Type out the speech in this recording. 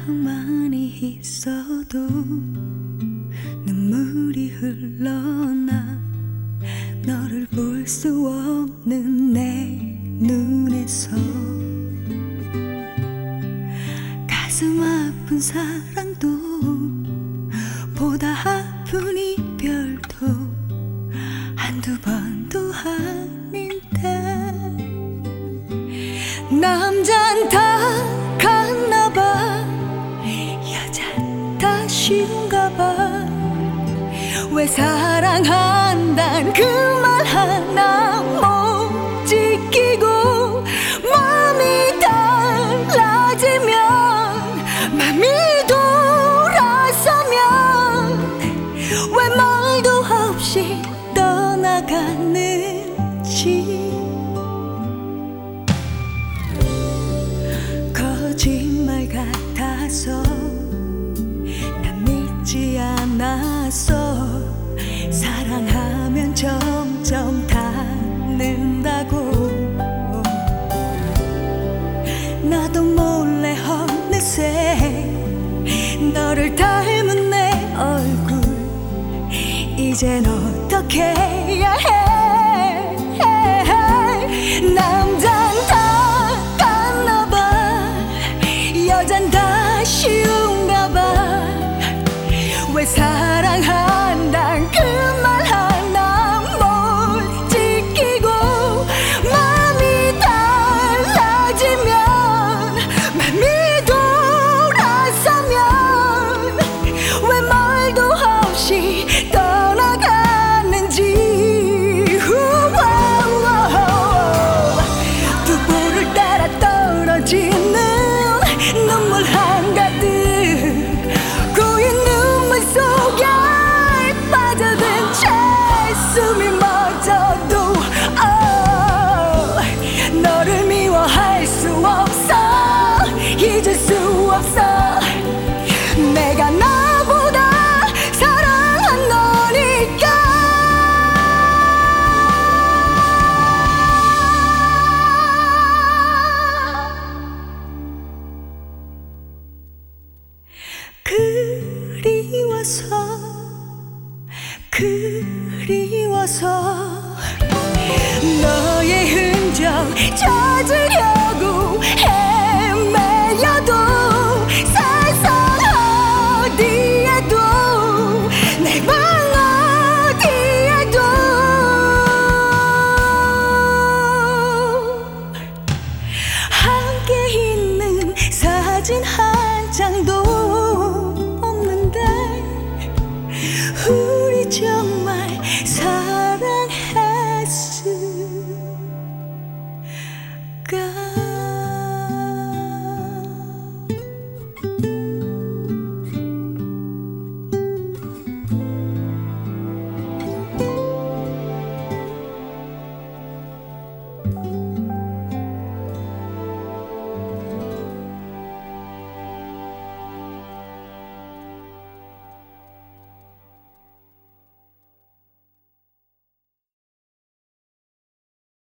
가만히 있어도 눈물이 흘러나 너를 볼 수 없는 내 눈에서 가슴 아픈 사랑도 보다 아픈 이별도 한두 번도 아닌데 남잔 다 갔나봐 여잔 다 쉬운가봐 왜 사랑한단 그 말 하나 못 지키고 마음이 달라지면 맘이 돌아서면 왜 말도 없이 떠나가는지 거짓말 같아서 난 믿지 않았어 사랑하면 점점 닿는다고 나도 몰래 어느새 너를 닮은 내 얼굴 이젠 어떻게 해야 해 남잔 다 갔나봐 여잔 다 쉬운가봐 왜 사랑한단 그 말 하나 못 지키고 마음이 달라지면 맘이 돌아서면 왜 말도 없이 떠나가는지 두 볼을 따라 떨어지는 눈물 한가득 고인 눈물 속에 빠져든 채 숨이 멎어도 너를 미워할 수 없어 잊을 수 없어 내가 나보다 사랑한 너니까 그리워서 너의 흔적 찾으려고 헤매여도 세상 어디에도 내 방 어디에도 함께 있는 사진 한 장도 없는데 우리 정말 사랑했을까